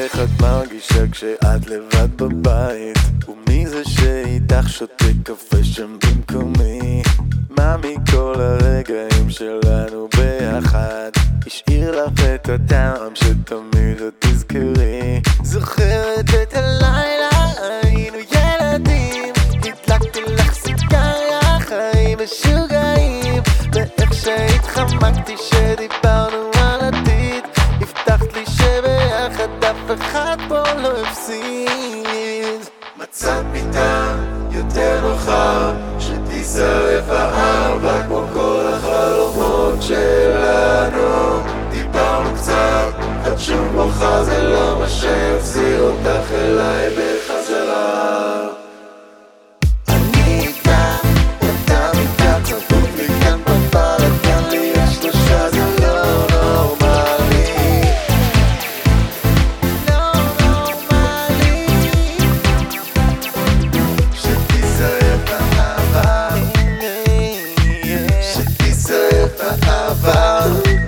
איך את מרגישה כשאת לבד בבית? ומי זה שאיתך שותה קפה שם במקומי? מה מכל הרגעים שלנו ביחד השאיר לך את הטעם שתמיד את תזכרי? זוכרת את הלילה, היינו ילדים, הדלקתי לך סיגריה, חיים משוגעים, ואיך שהתחמקתי שדיברנו על עתיד, הבטחת לי שביחד אף אחד פה לא הפסיד. מצאת מיטה יותר נוחה שתישרף הארבע כמו כל החלומות שלנו. דיברנו קצת, את שוב בוכה, זה לא מה שיחזיר אותך אליי בחזרה. אני איתך, אתה מיטה, צפוף לי כאן בבלגן, לי השלושה זה לא נורמלי, לא נורמלי, שתישרף האהבה, שתישרף האהבה.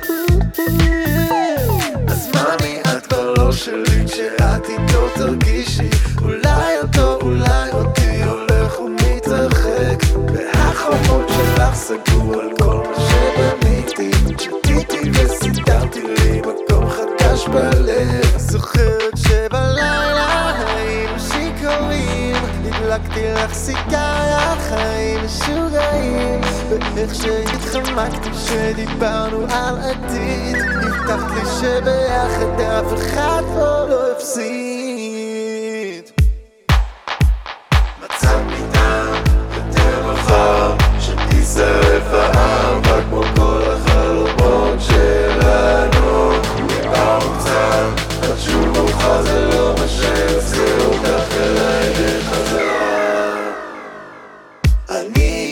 אז מאמי, את כבר לא שלי, כשאת איתו תרגישי אולי אותו, אולי אותי הולך ומתרחק, והחומות שלך סגרו על כל מה שבניתי, שתיתי וסידרתי לי מקום חדש בלב. זוכרת שבלילה היינו שיכורים, הדלקתי לך סיגריה, חיים משוגעים, ואיך שהתחמקתי שדיברנו על עתיד, הבטחת לי שביחד אף אחד פה לא הפסיד. מצאת מיטה יותר נוחה שתישרף הארבע כמו כל החלומות שלנו. דיברנו קצת, את שוב בוכה, זה לא מה שיחזיר אותך אליי בחזרה. אני